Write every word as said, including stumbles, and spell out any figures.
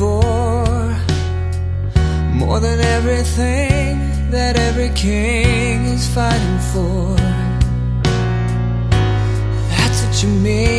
for, more than everything that every king is fighting for. That's what you mean